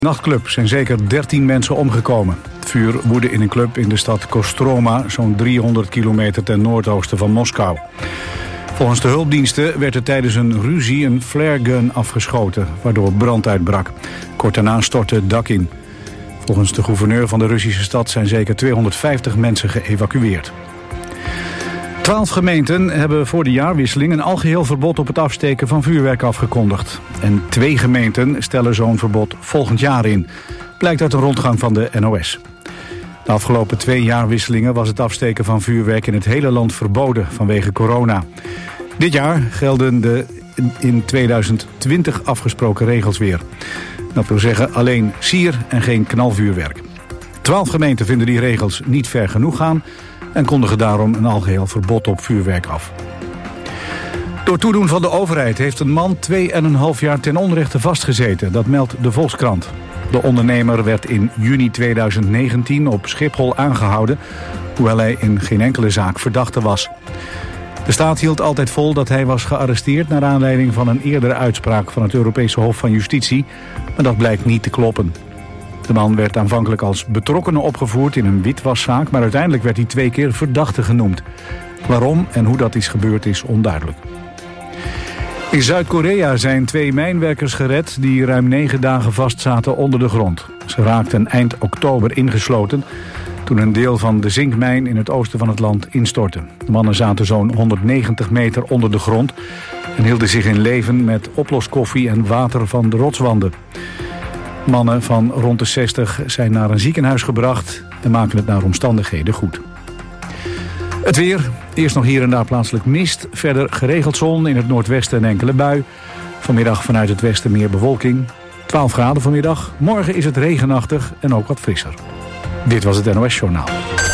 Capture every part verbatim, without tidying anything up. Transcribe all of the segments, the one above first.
Nachtclub zijn zeker dertien mensen omgekomen. Het vuur woedde in een club in de stad Kostroma, zo'n driehonderd kilometer ten noordoosten van Moskou. Volgens de hulpdiensten werd er tijdens een ruzie een flaregun afgeschoten, waardoor brand uitbrak. Kort daarna stortte het dak in. Volgens de gouverneur van de Russische stad zijn zeker tweehonderdvijftig mensen geëvacueerd. Twaalf gemeenten hebben voor de jaarwisseling een algeheel verbod op het afsteken van vuurwerk afgekondigd. En twee gemeenten stellen zo'n verbod volgend jaar in. Blijkt uit een rondgang van de N O S. De afgelopen twee jaarwisselingen was het afsteken van vuurwerk in het hele land verboden vanwege corona. Dit jaar gelden de in tweeduizend twintig afgesproken regels weer. Dat wil zeggen alleen sier en geen knalvuurwerk. Twaalf gemeenten vinden die regels niet ver genoeg gaan en kondigen daarom een algeheel verbod op vuurwerk af. Door toedoen van de overheid heeft een man twee en een half jaar ten onrechte vastgezeten. Dat meldt de Volkskrant. De ondernemer werd in juni tweeduizend negentien op Schiphol aangehouden, hoewel hij in geen enkele zaak verdachte was. De staat hield altijd vol dat hij was gearresteerd naar aanleiding van een eerdere uitspraak van het Europese Hof van Justitie, maar dat blijkt niet te kloppen. De man werd aanvankelijk als betrokkenen opgevoerd in een witwaszaak, maar uiteindelijk werd hij twee keer verdachte genoemd. Waarom en hoe dat is gebeurd is onduidelijk. In Zuid-Korea zijn twee mijnwerkers gered die ruim negen dagen vastzaten onder de grond. Ze raakten eind oktober ingesloten toen een deel van de zinkmijn in het oosten van het land instortte. De mannen zaten zo'n honderdnegentig meter onder de grond en hielden zich in leven met oploskoffie en water van de rotswanden. Mannen van rond de zestig zijn naar een ziekenhuis gebracht en maken het naar omstandigheden goed. Het weer, eerst nog hier en daar plaatselijk mist. Verder geregeld zon, in het noordwesten een enkele bui. Vanmiddag vanuit het westen meer bewolking. twaalf graden vanmiddag. Morgen is het regenachtig en ook wat frisser. Dit was het N O S Journaal.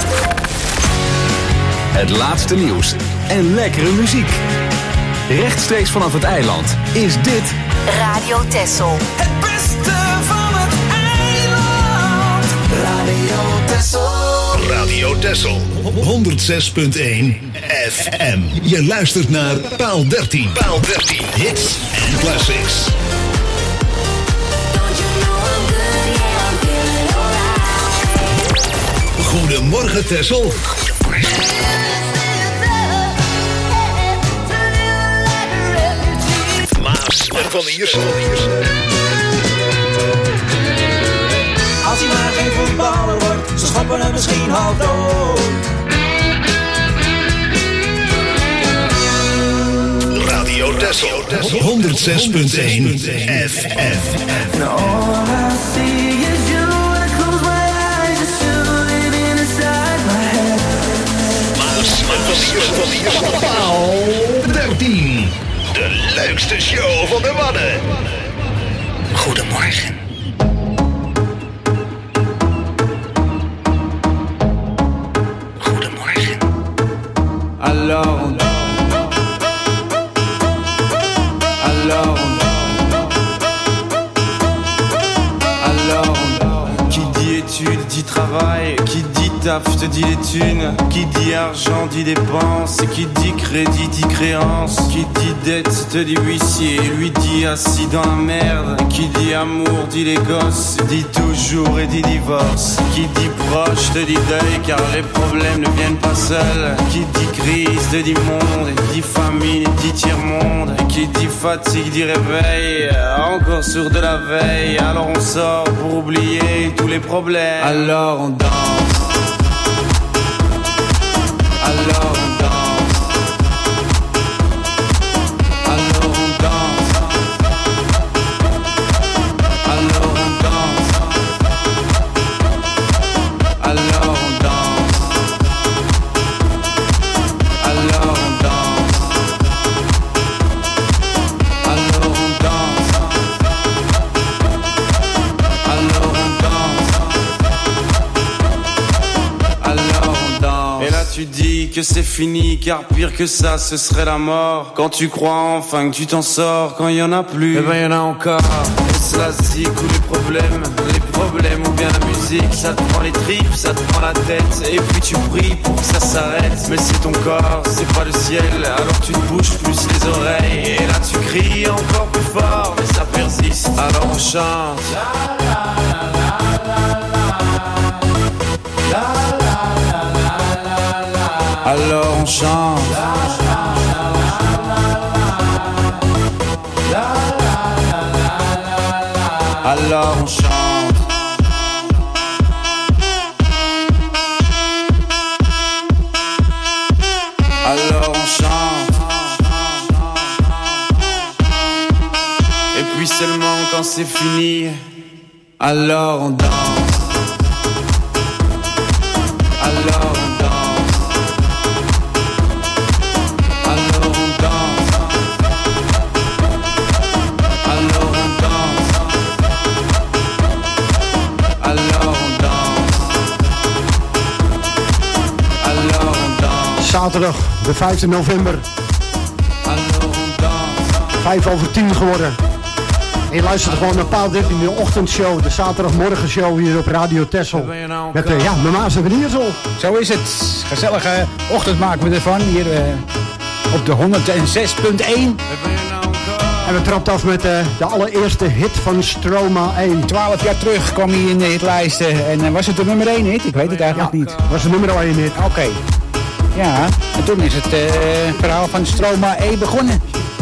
Het laatste nieuws en lekkere muziek. Rechtstreeks vanaf het eiland is dit Radio Texel. Het beste van het eiland. Radio Texel. Radio Texel. honderdzes punt één F M. Je luistert naar Paal dertien. Paal dertien. Hits en classics. Goedemorgen Texel. Maas en Van Iersen. Als hij maar geen voetballer wordt, ze schoppen hem misschien half dood. Radio Texel. honderdzes punt één F M. Maas en Van Iersen. Van Iersen. Paal dertien. De leukste show van de Wadden. Goedemorgen. Alors on Alors on Alors on Qui dit études dit travail, qui dit taf te dit les thunes, qui dit argent dit dépense, qui dit crédit dit créance, qui dit dette te dit huissier, lui dit assis dans la merde, qui dit amour dit les gosses, dit toujours et dit divorce, qui dit proche te dit deuil car les problèmes ne viennent pas seuls, qui dit crise te dit monde, dit famine dit tiers-monde, qui dit fatigue dit réveil, encore sourd de la veille, alors on sort pour oublier tous les problèmes, alors on danse. Alors on danse. Alors on danse. Alors on danse. Alors on danse. Alors on danse. Alors on danse. Alors on danse. Alors on danse. Et là tu dis que c'est fini, car pire que ça ce serait la mort. Quand tu crois enfin que tu t'en sors, quand y en a plus, eh ben y en a encore. Et cela zig ou les problèmes, les problèmes ou bien la musique, ça te prend les tripes, ça te prend la tête. Et puis tu pries pour que ça s'arrête, mais c'est ton corps, c'est pas le ciel. Alors tu te bouges plus les oreilles, et là tu cries encore plus fort, mais ça persiste. Alors on chante. alors on chante. Alors on chante. Alors on chante. Et puis seulement quand c'est fini, alors on danse. Alors on danse. Alors on danse. Alors on danse. Alors on danse. Alors on danse. Zaterdag, de vijfde november. Alors on danse. Vijf over tien geworden. En je luistert gewoon naar Paal dertien, de ochtendshow, de zaterdagmorgenshow hier op Radio Texel. Met uh, ja, mijn maas en Iersel. Zo is het. Gezellige ochtend maken we ervan. Hier uh, op de honderdzes punt één. En we trapt af met uh, de allereerste hit van Stromae. Twaalf jaar terug kwam hij in de hitlijsten. En uh, was het de nummer één hit? Ik weet het eigenlijk ja, niet. was de nummer één hit. Oké. Okay. Ja, en toen is het uh, verhaal van Stromae begonnen.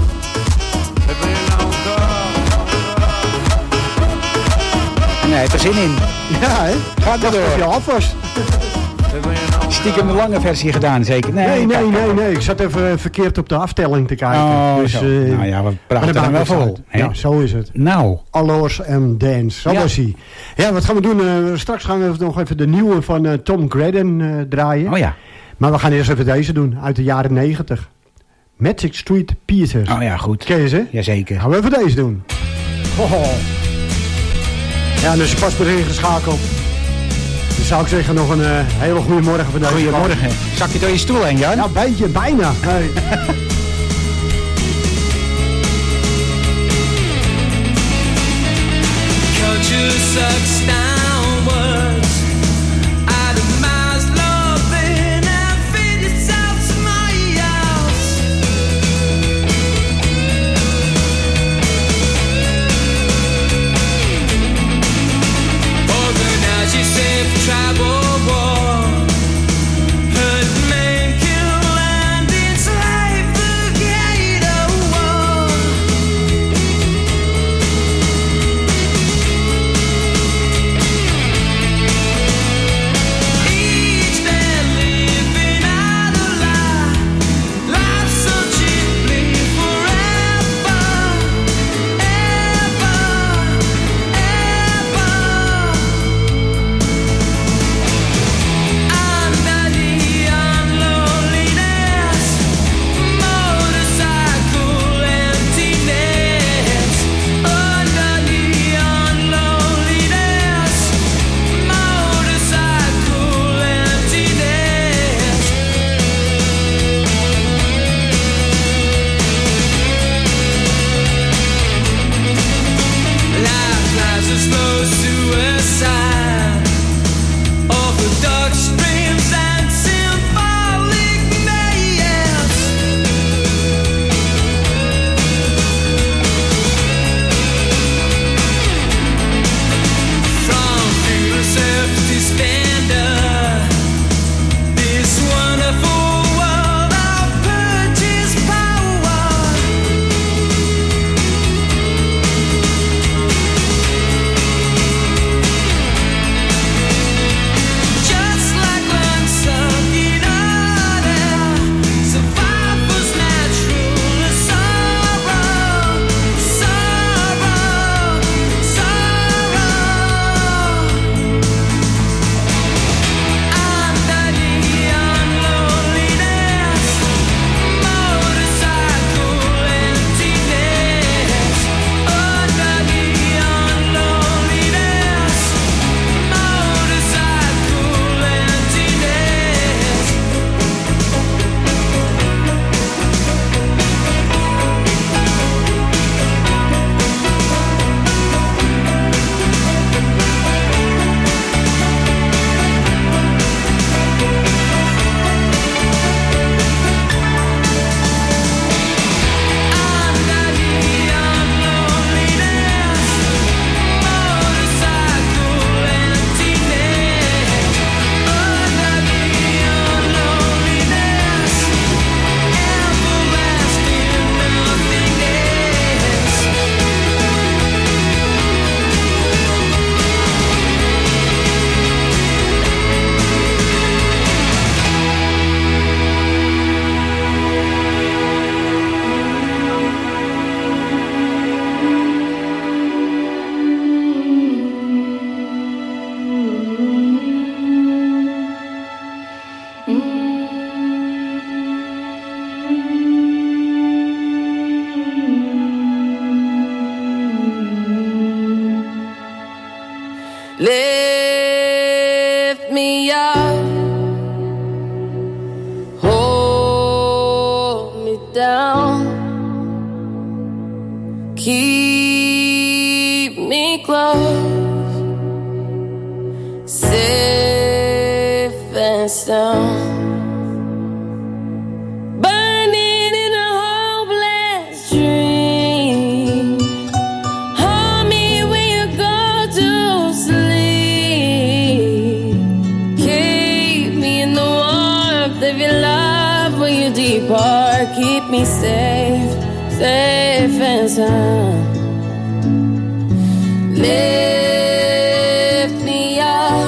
En hij heeft er zin in. Ja, hè? Gaat er door. Of je af was. Stiekem de lange versie gedaan, zeker? Nee, nee, nee, nee, nee. Ik zat even verkeerd op de aftelling te kijken. Oh, dus, zo. Uh, nou ja, we praten er wel vol. Ja, zo is het. Nou. Alloors en Dance. Zo ja. was hij. Ja, wat gaan we doen? Uh, straks gaan we nog even de nieuwe van uh, Tom Gredden uh, draaien. Oh ja. Maar we gaan eerst even deze doen. Uit de jaren negentig. Magic Street Pieces. Oh ja, goed. Ken je ze? Jazeker. Gaan we even deze doen. Oh. Ja, en als je pas bent ingeschakeld, dan zou ik zeggen nog een uh, hele goede morgen voor deze. Goedemorgen. Zak je door je stoel heen, Jan? Ja, een beetje, bijna. Nee. Culture sucks downwards. Atomize loving and feed yourself somebody else. Organize yourself for tribal war. Hurt, maim, kill, and enslave the gate of war. Lift me up, hold me down, keep me close, safe and sound. Keep me safe, safe and sound. Lift me up,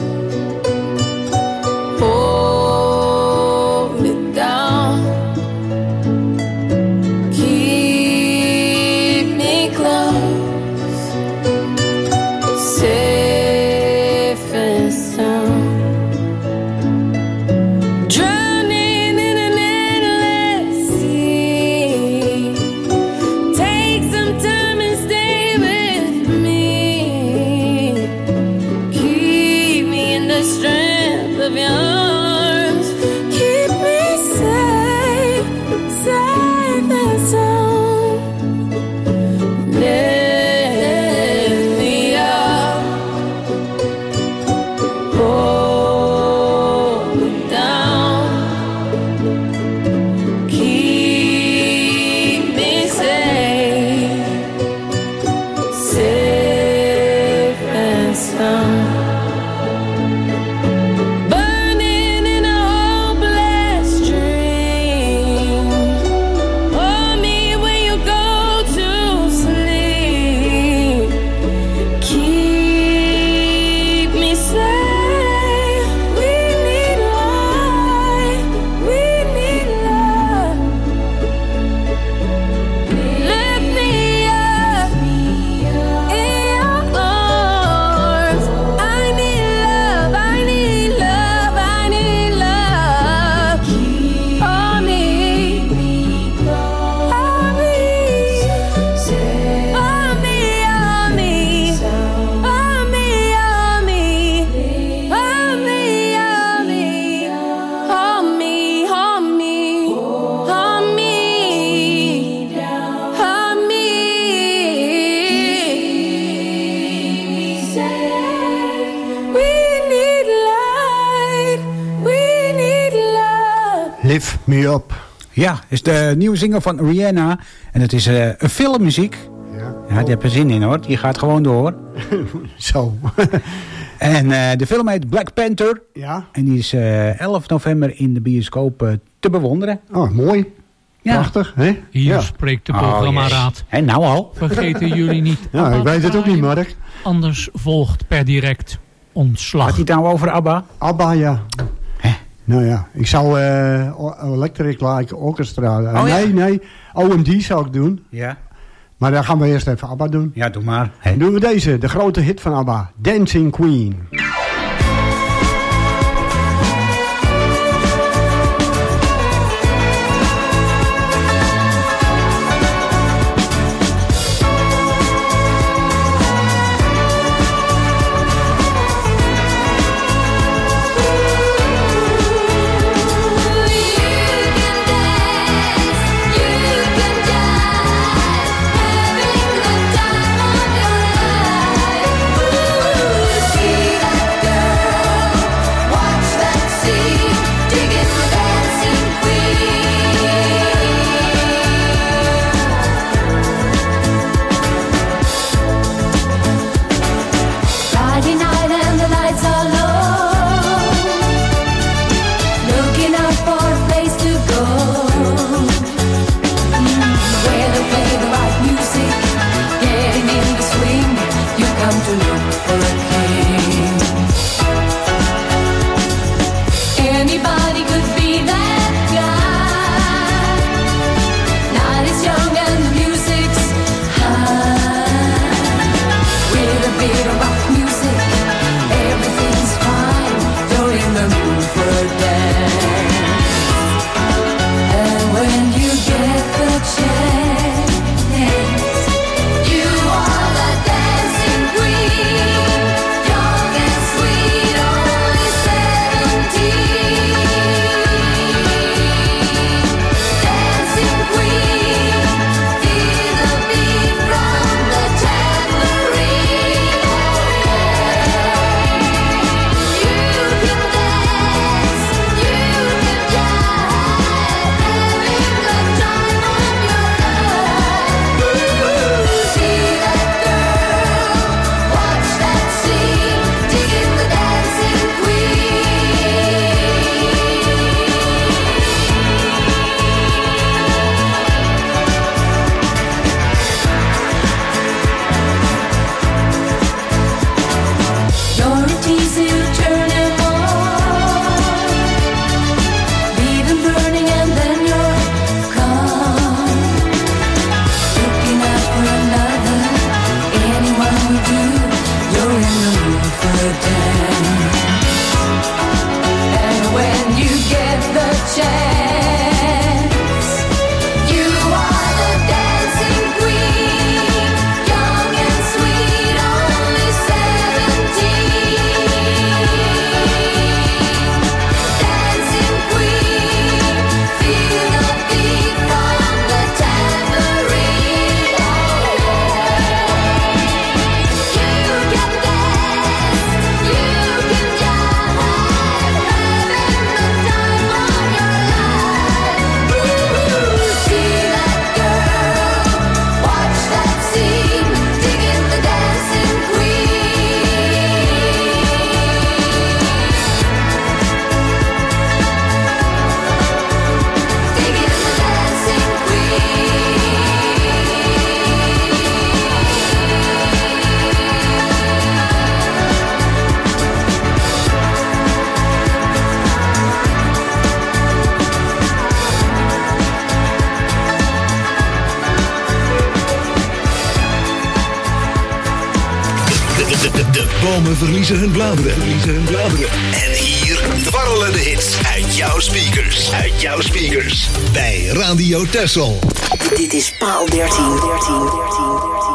hold me down, keep me close, safe and sound. Lift Me Up. Ja, is de nieuwe single van Rihanna. En het is uh, een filmmuziek. Ja, ja, die heb er zin in hoor. Die gaat gewoon door. Zo. En uh, de film heet Black Panther. Ja. En die is uh, elf november in de bioscoop uh, te bewonderen. Oh, mooi. Ja. Prachtig, hè? Hier Ja. spreekt de Oh, programmaraad. yes. En nou al. Vergeten jullie niet. Ja, ABBA ik weet het ook niet, Mark. Anders volgt per direct ontslag. Gaat hij het nou over ABBA? ABBA, ja. Hè? Nou ja, ik zou uh, Electric Light Orchestra... Uh, Oh, nee, ja. nee, O M D zou ik doen. Ja. Maar dan gaan we eerst even ABBA doen. Ja, doe maar. Hè? Dan doen we deze, de grote hit van ABBA. Dancing Queen. See Bomen verliezen hun bladeren. Verliezen hun bladeren. En hier dwarrelen de hits uit jouw speakers. Uit jouw speakers. Bij Radio Texel. Dit is Paal dertien. dertien, dertien, dertien.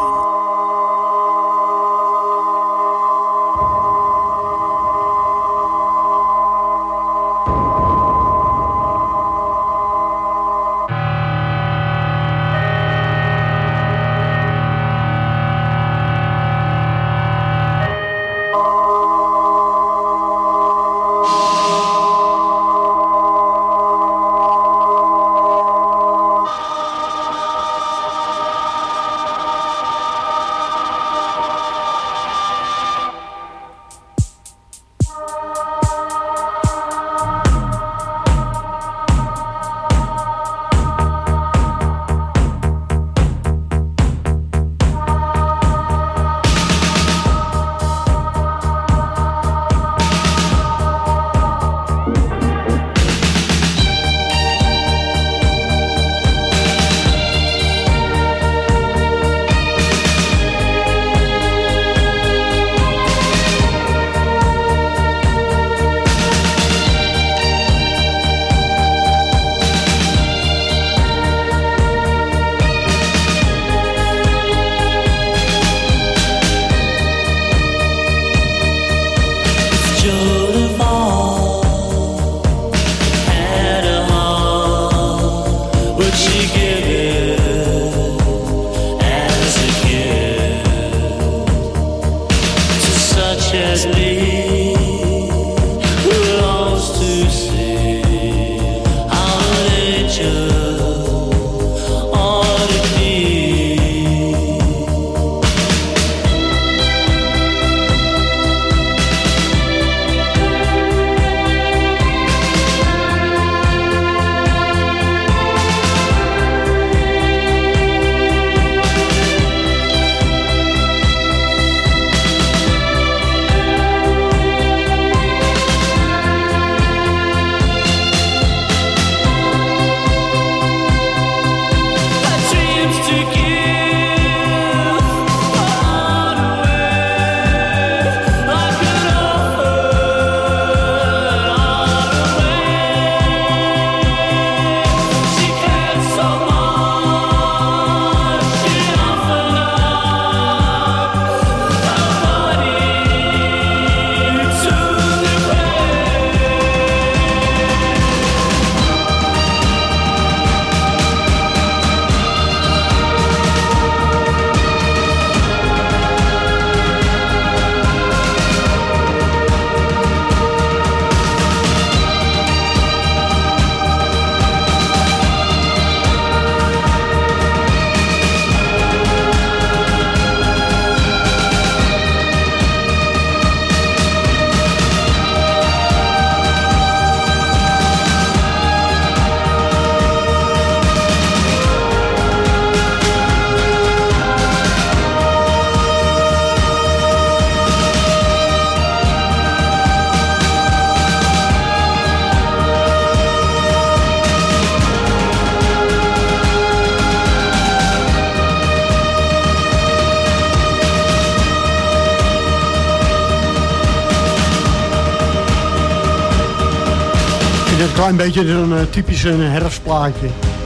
Een klein beetje een uh, typisch een herfstplaatje.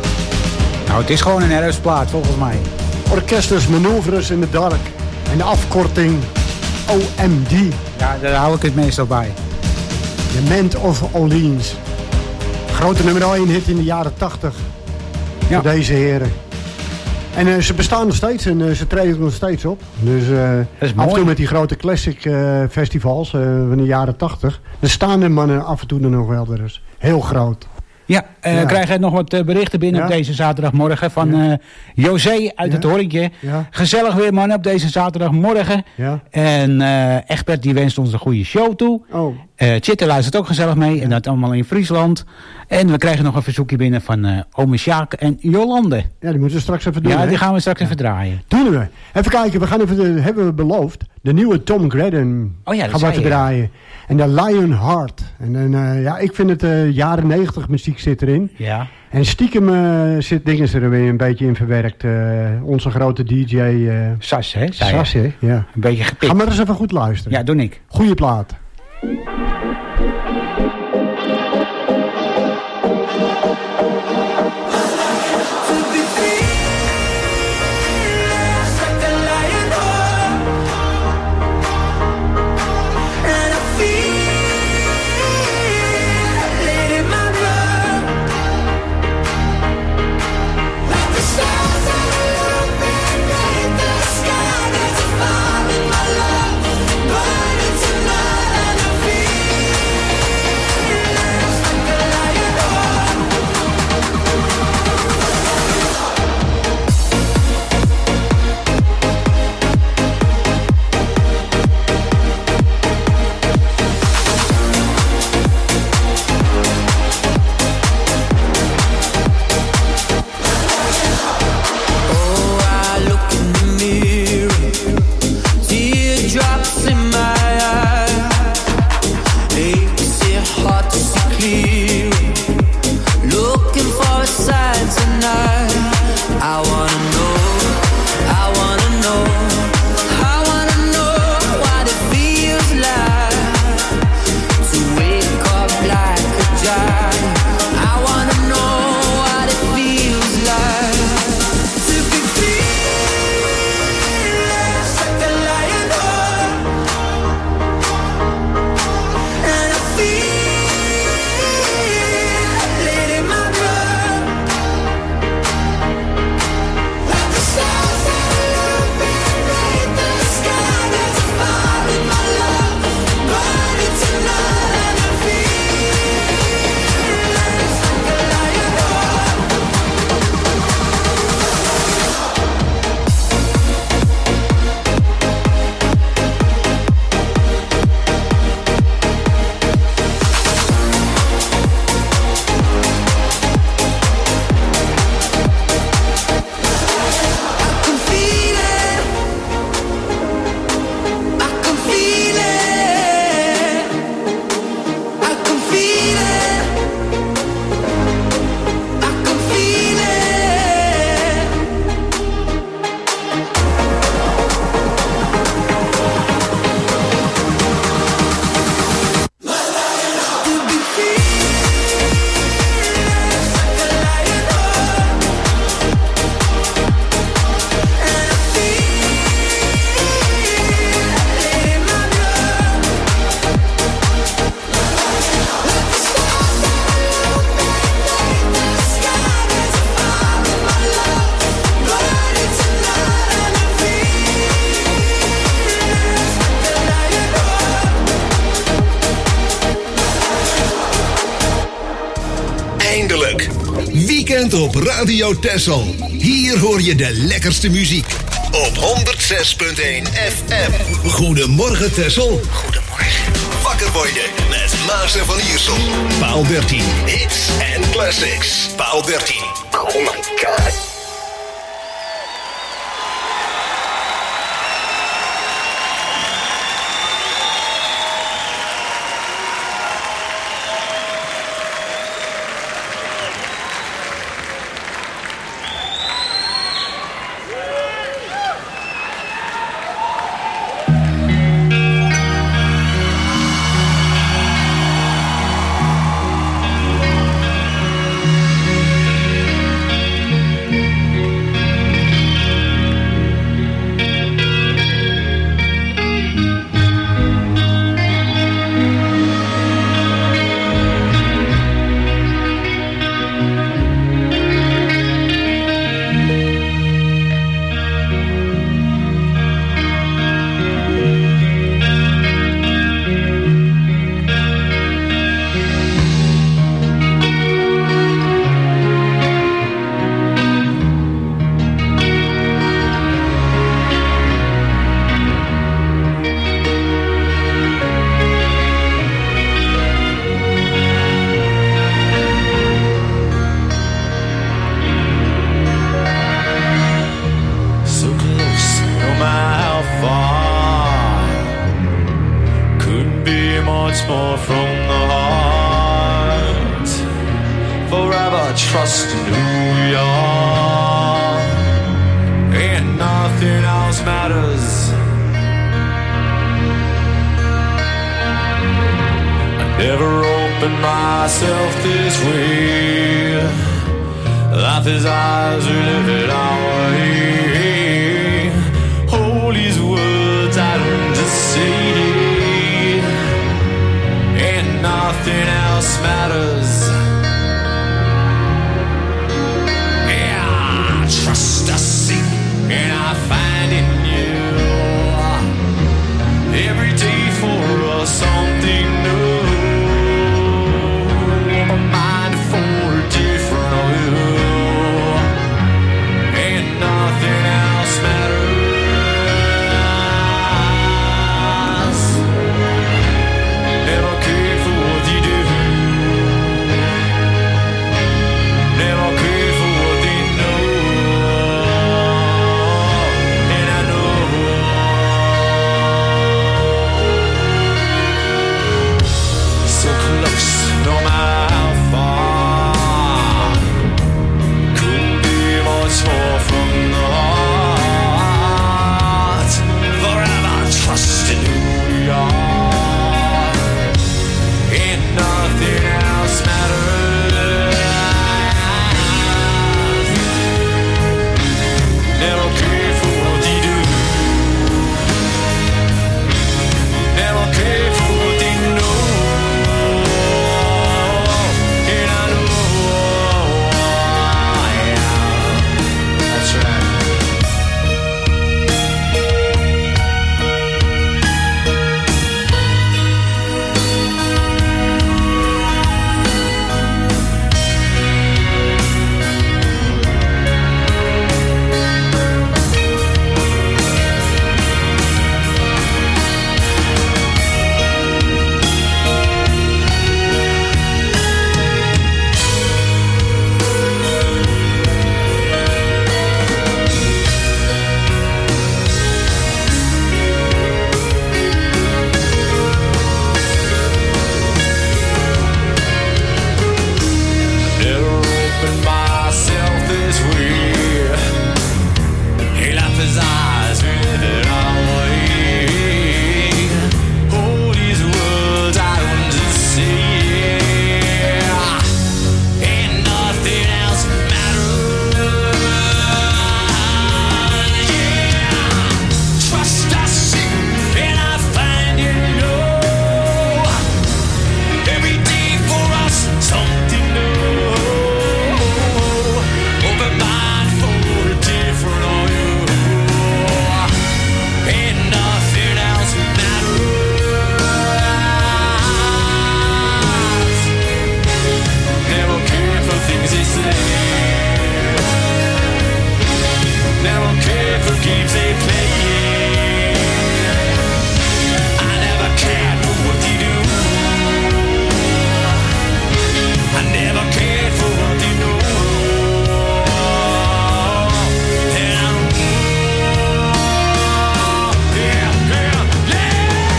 Nou, het is gewoon een herfstplaat volgens mij. Orchesters Manoeuvres in the Dark. En de afkorting O M D. Ja, daar hou ik het meestal bij. The Band of Orleans. Grote nummer één hit in de jaren tachtig. Ja. Voor deze heren. En uh, ze bestaan nog steeds en uh, ze treden nog steeds op. Dus uh, af en toe met die grote classic uh, festivals uh, van de jaren tachtig. Er staan de mannen af en toe er nog wel. Dus heel groot. Ja, uh, ja. we krijgen nog wat uh, berichten binnen ja. op deze zaterdagmorgen van ja. uh, José uit ja. het Horretje. Ja. Gezellig weer man op deze zaterdagmorgen. Ja. En uh, Egbert die wenst ons een goede show toe. Oh. Uh, Chitter luistert ook gezellig mee. Ja. En dat allemaal in Friesland. En we krijgen nog een verzoekje binnen van uh, ome Sjaak en Jolande. Ja, die moeten we straks even doen. Ja, hè? die gaan we straks ja. even draaien. Doen we. Even kijken, we gaan even, de, hebben we beloofd. De nieuwe Tom Gredden oh ja, gaan we even draaien. En de Lionheart. En, en uh, ja, ik vind het uh, jaren negentig muziek zit erin. Ja. En stiekem uh, zit dingen er weer een beetje in verwerkt. Uh, onze grote D J... Uh, Sas, hè? Sas, hè? Ja. Een beetje gepikt. Ga maar eens even goed luisteren. Ja, doe ik. Goeie plaat. Op Radio Texel. Hier hoor je de lekkerste muziek. Op honderd zes punt één F M. Goedemorgen Texel. Goedemorgen. Wakker worden met Maas en Van Iersel. Paal dertien. Hits en classics. Paal dertien. Oh my god. much more from the heart. I trust in who you are. And nothing else matters. I never opened myself this way. Life is ours, we live it our way. Hold these words I don't just say, and nothing else matters. Yeah, trust I seek and I find in you. Every day for us something new. My mind for a different view. Nothing else matters. Never care for what you do. Never care for what they know. And I know. So close, no matter how far. Couldn't be much more from the heart. Forever trust in who we are, and nothing else matters. Never care for what they do. Never care for what they know. And I know, yeah, that's right. Never opened myself this way. Hey, life is ours, we live it our way. Hold these words I don't just say, and nothing else matters. Yeah, trust I seek and I find you know. Every day for us something new. Open mind for a different view, and nothing else matters. Never care for things they say. Never care for games they play. I never cared for what they do. I never cared for what they know. And I know, yeah, yeah, yeah.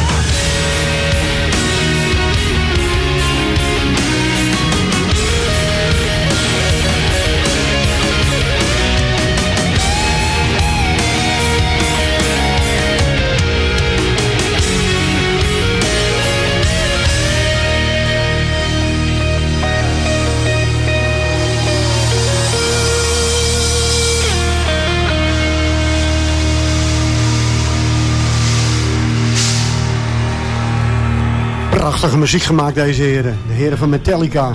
Prachtige muziek gemaakt, deze heren. De heren van Metallica.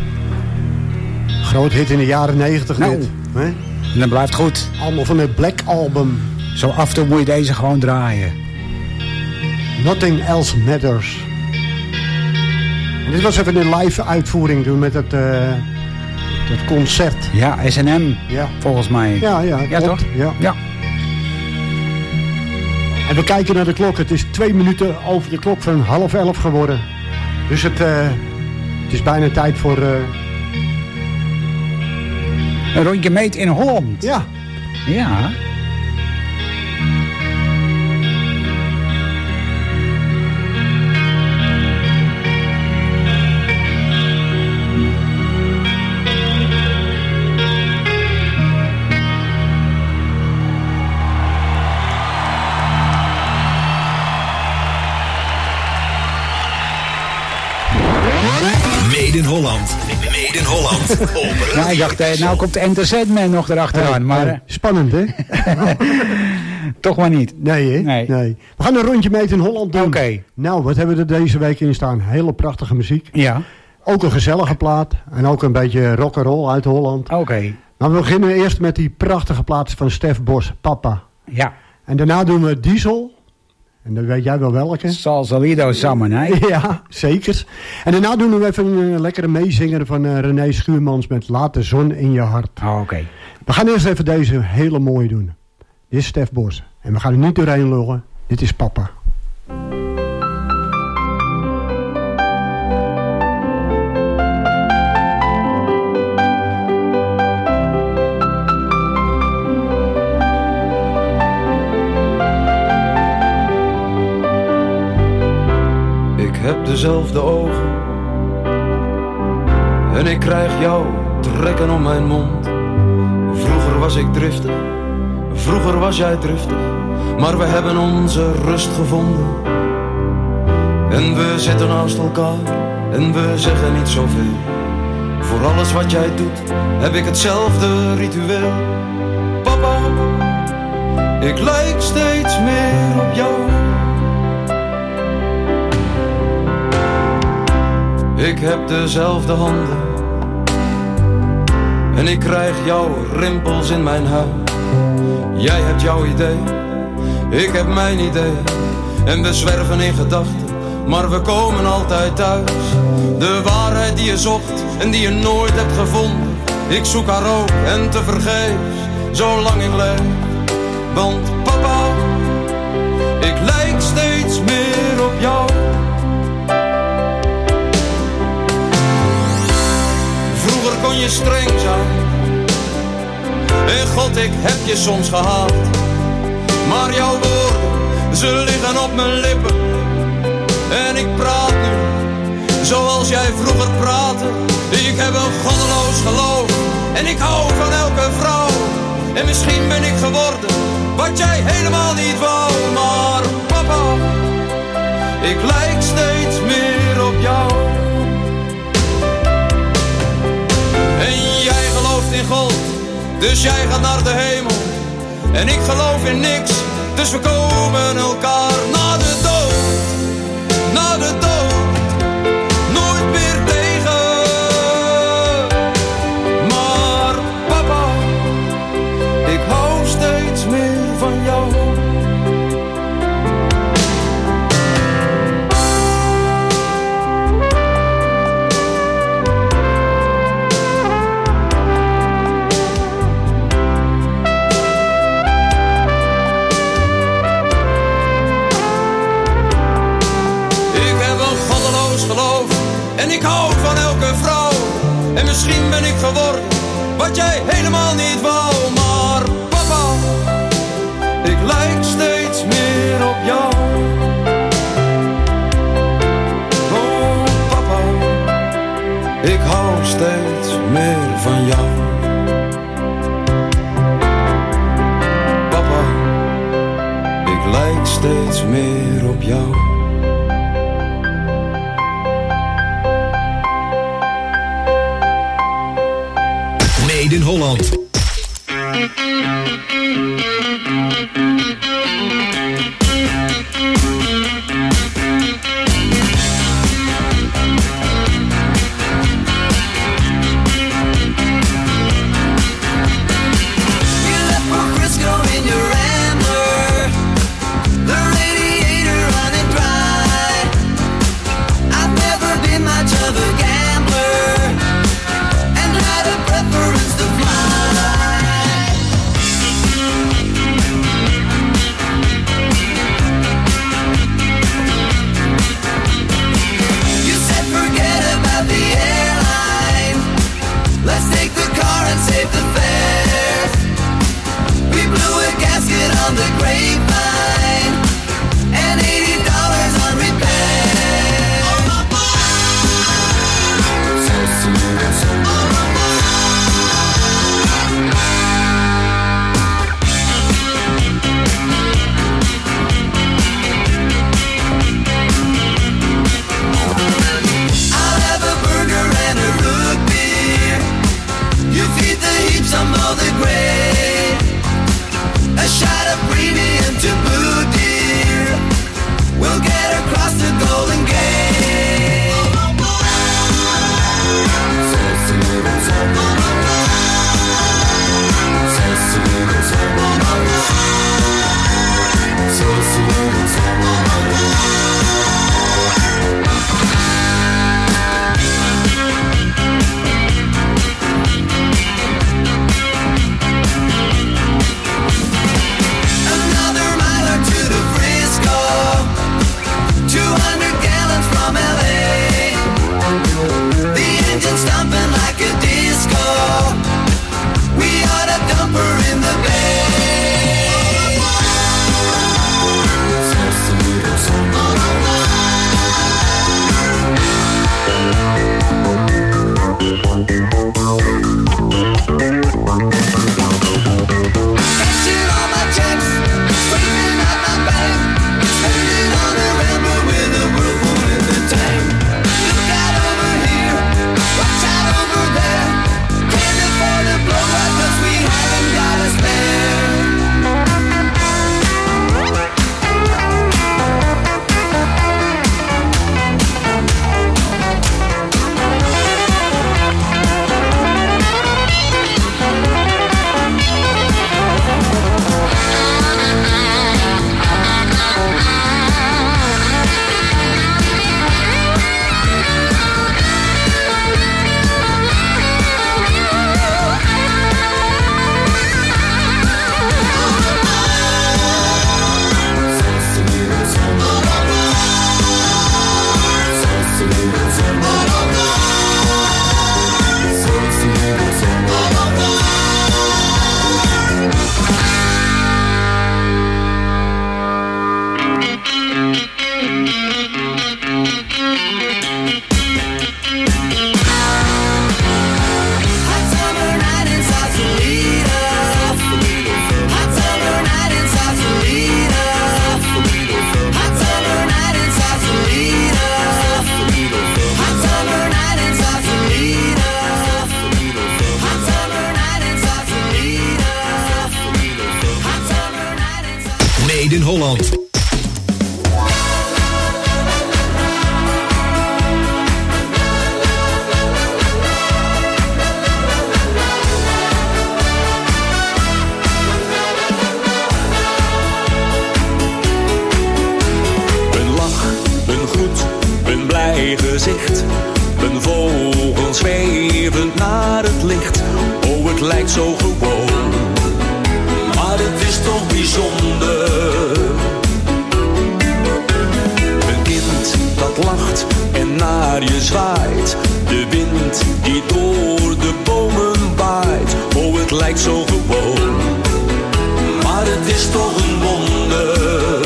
Groot hit in de jaren negentig Nou, dit. Hè? En dat blijft goed. Allemaal van het Black Album. Zo af en toe moet je deze gewoon draaien. Nothing Else Matters. En dit was even een live uitvoering doen met het, uh, het concert. Ja, S en M, Ja. volgens mij. Ja, ja, Ja, klopt. toch? Ja. Ja. En we kijken naar de klok. Het is twee minuten over de klok van half elf geworden. Dus het, uh, het is bijna tijd voor... Uh... Een rondje meet in Holland. Ja. Ja. Made in Holland. Made in Holland. Ja, ik dacht, eh, nou komt de Entertainment nog erachteraan. Hey, maar, hey, spannend, hè? Toch maar niet. Nee, hè? Nee. nee. We gaan een rondje Made in Holland doen. Oké. Okay. Nou, wat hebben we er deze week in staan? Hele prachtige muziek. Ja. Ook een gezellige plaat. En ook een beetje rock'n'roll uit Holland. Oké. Okay. Maar we beginnen eerst met die prachtige plaat van Stef Bos, Papa. Ja. En daarna doen we Diesel. En dan weet jij wel welke. Salsalido Samen, hè? Ja, zeker. En daarna doen we even een uh, lekkere meezinger van uh, René Schuurmans met Laat de zon in je hart. Oh, oké. Okay. We gaan eerst even deze hele mooie doen. Dit is Stef Bos. En we gaan er niet doorheen lullen. Dit is Papa. Ik heb dezelfde ogen en ik krijg jou trekken om mijn mond. Vroeger was ik driftig, vroeger was jij driftig, maar we hebben onze rust gevonden. En we zitten naast elkaar en we zeggen niet zoveel. Voor alles wat jij doet heb ik hetzelfde ritueel. Papa, ik lijk steeds meer op jou. Ik heb dezelfde handen en ik krijg jouw rimpels in mijn huid. Jij hebt jouw idee, ik heb mijn idee. En we zwerven in gedachten, maar we komen altijd thuis. De waarheid die je zocht en die je nooit hebt gevonden. Ik zoek haar ook en tevergeefs, zolang ik leef. Want papa, ik lijk steeds meer op jou. Vroeger kon je streng zijn en God, ik heb je soms gehaat. Maar jouw woorden, ze liggen op mijn lippen. En ik praat nu zoals jij vroeger praatte. Ik heb een goddeloos geloof en ik hou van elke vrouw. En misschien ben ik geworden wat jij helemaal niet wou. Maar papa, ik lijk steeds meer op jou. En jij gelooft in God, dus jij gaat naar de hemel. En ik geloof in niks, dus we komen elkaar na de dood. Na de dood, nooit meer tegen. Maar papa, ik hou steeds meer van jou. En ik hou van elke vrouw. En misschien ben ik geworden wat jij helemaal niet wou. Maar papa, ik lijk steeds meer op jou. Oh papa, ik hou steeds meer van jou. Papa, ik lijk steeds meer op jou. Made in Holland. You left for Frisco in your Rambler. The radiator Holland. Een lach, een groet, een blij gezicht. Een vogel zwevend naar het licht. Oh, het lijkt zo gewoon, maar het is toch bijzonder. Een kind dat lacht en naar je zwaait. De wind die door de bomen waait. Oh, het lijkt zo gewoon, maar het is toch een wonder.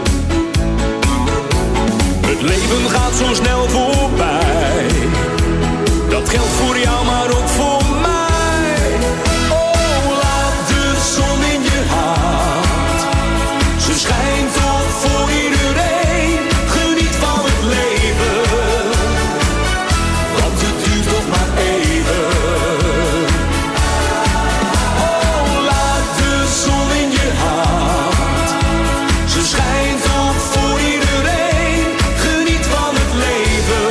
Het leven gaat zo snel voorbij. Dat geldt voor jou, maar ook voor mij. Oh, laat de zon in je hart. Ze schijnt toch voor iedereen. Geniet van het leven, want het duurt toch maar even. Oh, laat de zon in je hart. Ze schijnt toch voor iedereen. Geniet van het leven,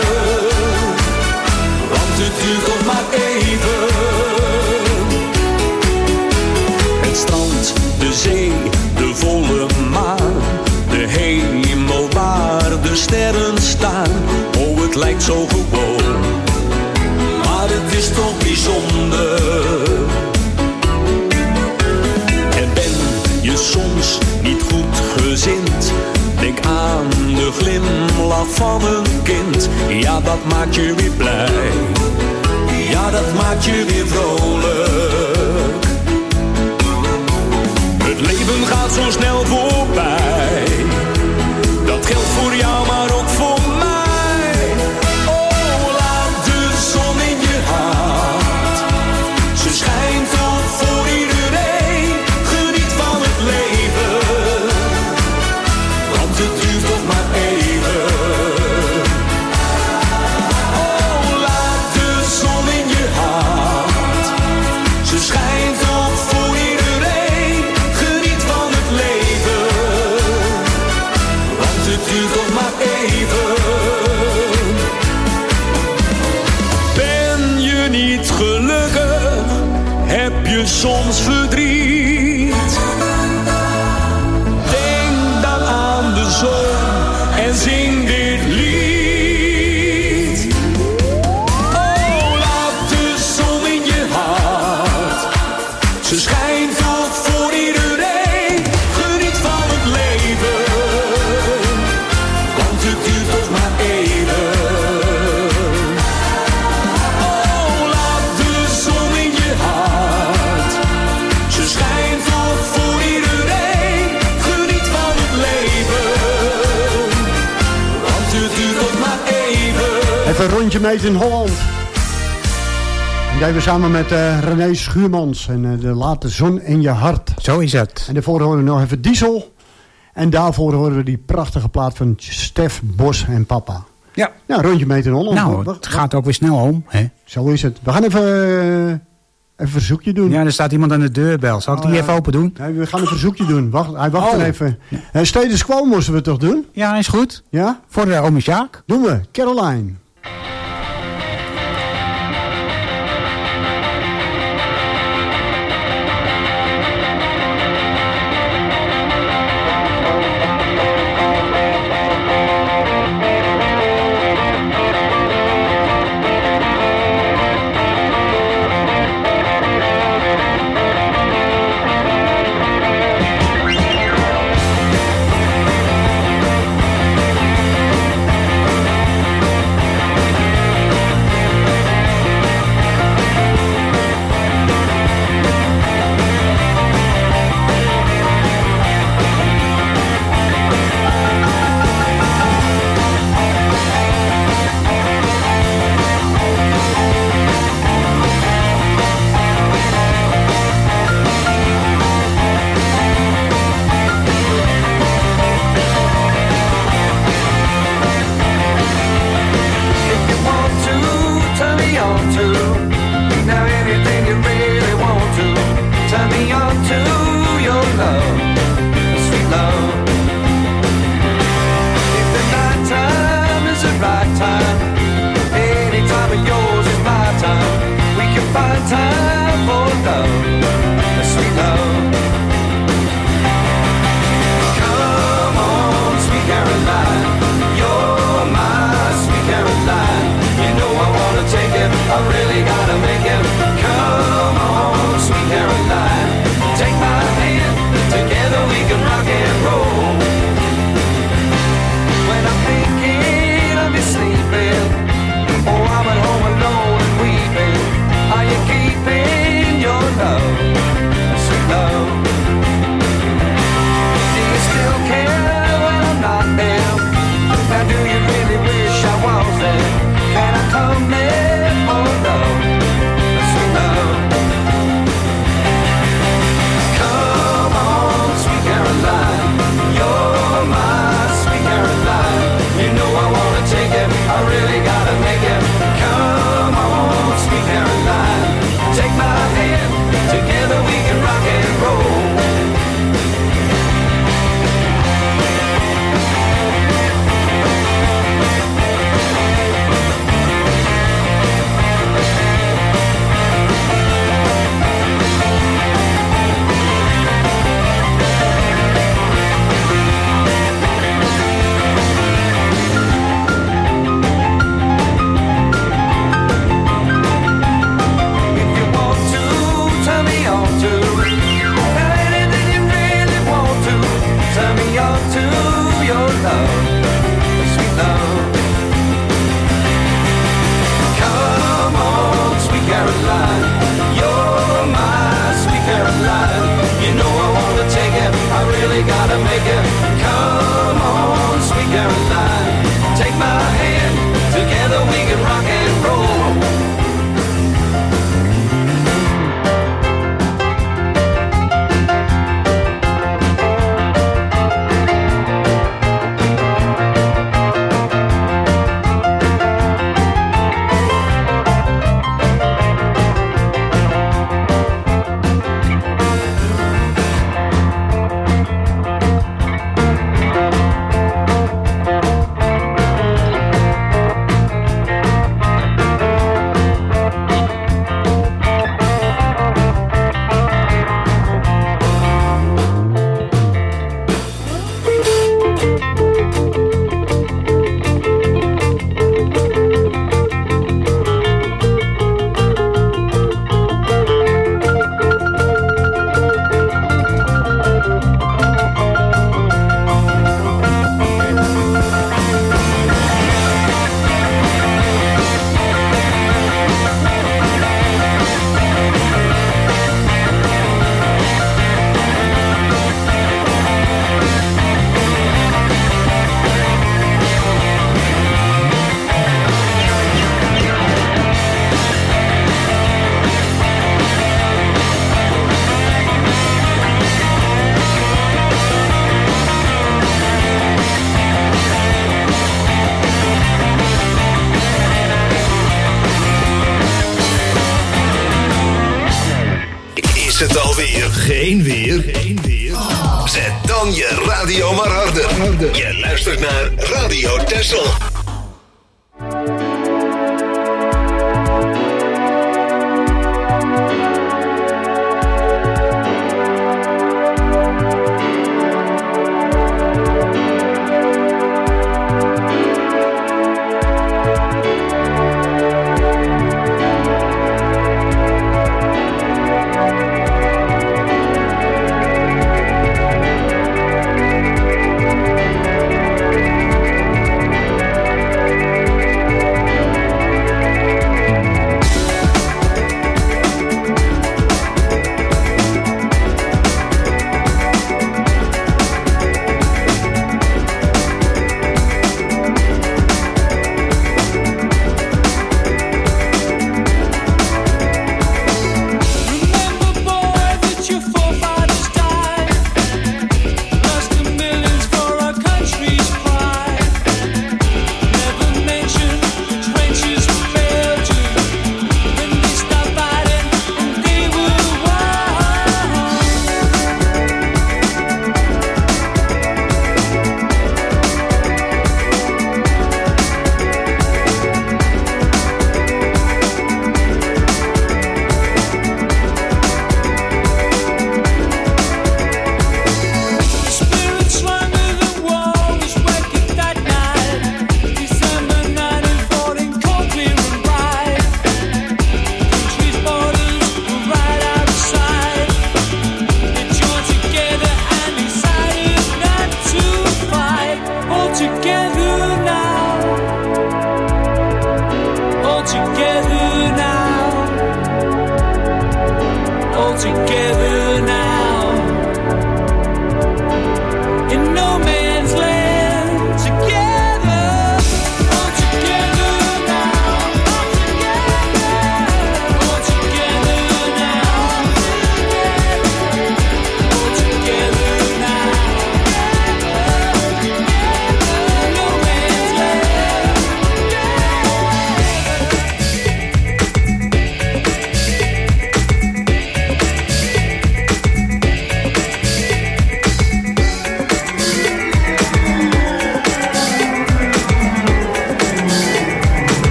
want het duurt toch maar even. Het strand, de zee, de volle maan. De hemel waar de sterren staan. Oh, het lijkt zo gewoon, maar het is toch bijzonder. En ben je soms niet goed gezind? Denk aan de glimlach van een kind. Ja, dat maakt je weer blij. Ja, dat maakt je weer vrolijk. Het leven gaat zo snel voorbij. Dat geldt voor jou, maar ook voor mij. Oh, laat de zon in je hart. Ze schijnt toch voor iedereen. Geniet van het leven, want het duurt toch maar even. Oh, laat de zon in je hart. Ze schijnt toch voor iedereen. Geniet van het leven, want het duurt toch maar even. Ben je niet gelukkig? Heb je soms verdriet? Denk dan aan de zon en zing dit lied. Oh, laat de zon in je hart. Ze schijnt toch voor iedereen. Geniet van het leven, want het duurt toch maar even. Oh, laat de zon in je hart. Ze schijnt toch voor iedereen. Geniet van het leven, want het duurt toch maar even. Even een rondje mee in Holland. En dat we samen met uh, René Schuurmans. En uh, de Laat de zon in je hart. Zo is het. En daarvoor horen we nog even Diesel. En daarvoor horen we die prachtige plaat van Stef Bos en Papa. Ja. Nou, rondje mee in Holland. Nou, het gaat ook weer snel om. Hè? Zo is het. We gaan even, uh, even een verzoekje doen. Ja, er staat iemand aan de deurbel. Zal ik die Oh, ja. even open doen? Nee, we gaan een verzoekje doen. Wacht, hij wacht Oh. er even. Uh, Status Quo moesten we toch doen? Ja, is goed. Ja? Voor de ome Sjaak. Doen we. Caroline. time. Any time of yours is my time. We can find time for love, sweet love. Come on, sweet Caroline, you're my sweet Caroline. You know I wanna take it, I really gotta make it. Come on, sweet Caroline, take my hand, together we can rock and roll. When I'm thinking of you sleeping, oh I'm at home alone and weeping, are you keeping your love, sweet love? Do you still care when I'm not there? Now do you really wish I was there? Can I come there for love, sweet love? Come on, sweet Caroline, you're my sweet Caroline. You know I wanna take it, I really gotta make it. Come on, sweet Caroline, take my hand, together we can rock and roll. Gotta make it. Come on, sweet Caroline, take my hand, together we can rock and roll. Geen weer? Geen weer? Zet dan je radio maar harder. Je luistert naar Radio Texel.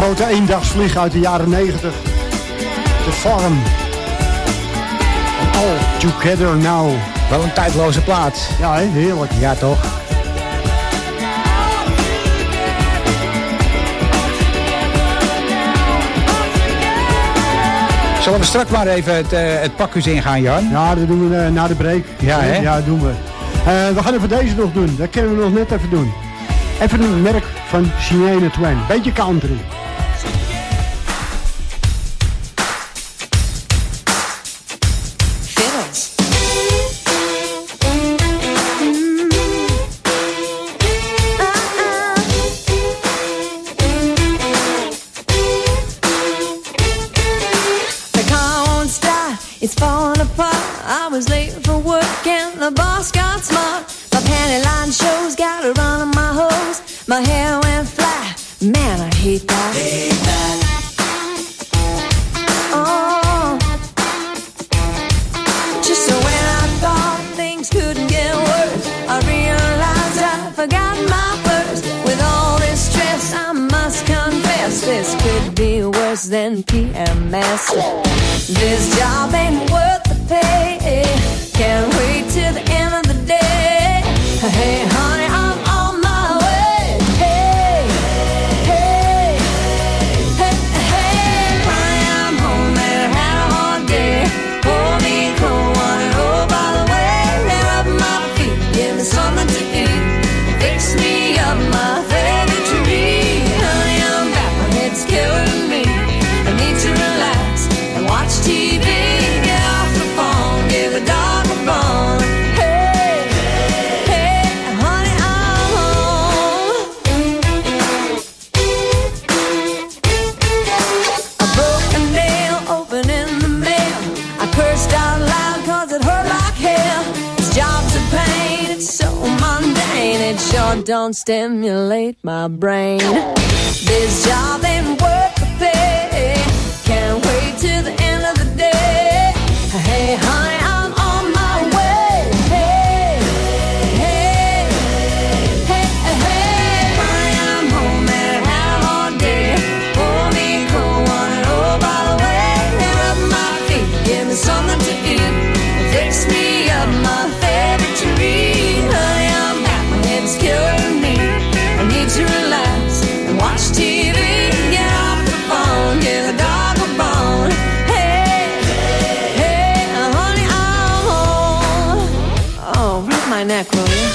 grote eendagsvlieg uit de jaren negentig. The Farm. All Together Now. Wel een tijdloze plaat. Ja, hè? Heerlijk. Ja, toch? Zullen we straks maar even het, uh, het pakhuis ingaan, Jan? Ja, dat doen we uh, na de break. Ja, hè? Ja, doen we. Uh, we gaan even deze nog doen. Dat kunnen we nog net even doen. Even een merk van Shania Twain. Beetje country. It's falling apart. I was late for work and the boss got smart. My panty line shows got a run on my hose. My hair went flat. Man, I hate that. Hate that. Oh. Just so when I thought things couldn't get worse, I realized I forgot my purse. With all this stress, I must confess this could be worse than P M S. This job ain't worth the pay. Can't wait till the end of the day. Hey, honey, I'm on my way. Hey, hey, hey, hey. Honey, I'm home and had a hard day. Pour me cold water, oh, by the way. Hair up my feet, give me something to eat. Fix me up my favorite tree. Honey, I'm back, my head's killing me. I need to relax and watch T V, get off the phone, give a dog a bone. Hey, hey, honey, I'm home. A broken nail open in the mail. I cursed out loud cause it hurt like hell. This job's a pain, it's so mundane. It sure don't stimulate my brain. This job ain't worth the pay. Can't wait till the end of the day. Hey, honey, I'm on my way. Hey, hey, hey, hey. Honey, I'm home and had a hard day. Pour me cold water, oh, by the way. Hair up my feet, give me something to eat. Fix me up my favorite tree. Honey, I'm back, my head's killing me. I need to relax and watch T V. Get off the phone, give a dog a bone. Hey, hey, honey, I'm home. Oh, rub my neck, will you?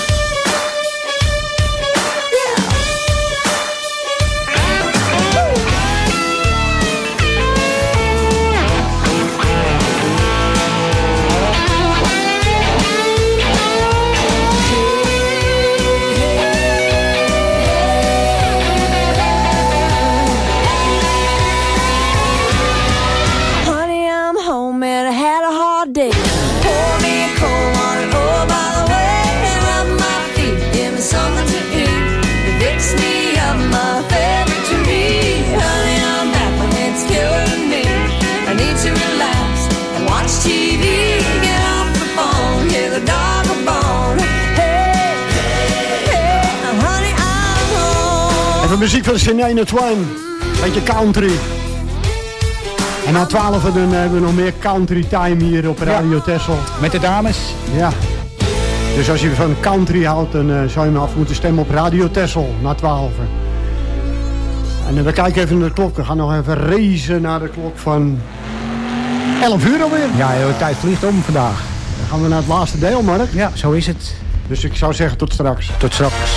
Honey, I'm home and I had a hard day. Pour me cold water, oh, by the way. Rub my feet, give me something to eat. Fix me up my favorite tree. Honey, I'm back, my head's killing me. I need to relax and watch T V. Get off the phone, give a dog a bone. Hey, hey, honey, I'm home. Even muziek van Shania Twain. Beetje country. En na twaalf dan hebben we nog meer country time hier op Radio ja. Texel. Met de dames. Ja. Dus als je van country houdt, dan uh, zou je me af moeten stemmen op Radio Texel na twaalf. En uh, we kijken even naar de klok. We gaan nog even racen naar de klok van elf uur alweer. Ja, de tijd vliegt om vandaag. Dan gaan we naar het laatste deel, Mark. Ja, zo is het. Dus ik zou zeggen tot straks. Tot straks.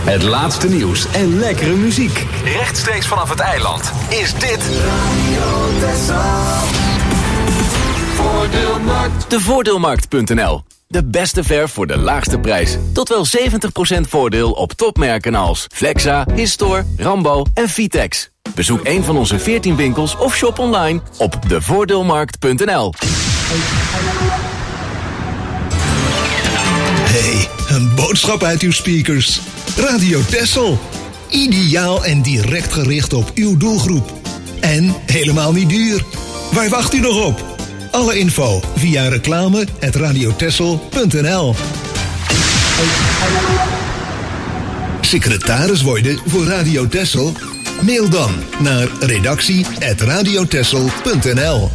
Het laatste nieuws en lekkere muziek. Rechtstreeks vanaf het eiland is dit... Voordeelmarkt. De Voordeelmarkt punt n l. De beste verf voor de laagste prijs. Tot wel zeventig procent voordeel op topmerken als Flexa, Histor, Rambo en Vitex. Bezoek een van onze veertien winkels of shop online op de voordeelmarkt punt n l. Hey, een boodschap uit uw speakers. Radio Texel. Ideaal en direct gericht op uw doelgroep. En helemaal niet duur. Waar wacht u nog op? Alle info via reclame at radiotexel punt n l. Secretaris worden voor Radio Texel? Mail dan naar redactie at radiotexel punt n l.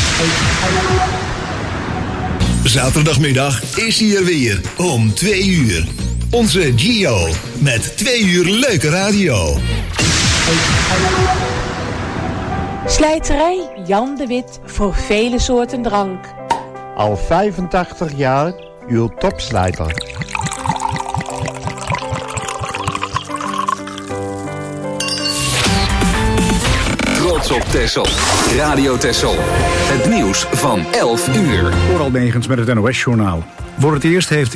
Zaterdagmiddag is hij er weer om twee uur. Onze Gio met twee uur leuke radio. Slijterij Jan de Wit voor vele soorten drank. Al vijfentachtig jaar uw topslijter. Trots op Texel. Radio Texel. Het nieuws van elf uur. Vooral Negens met het N O S-journaal. Voor het eerst heeft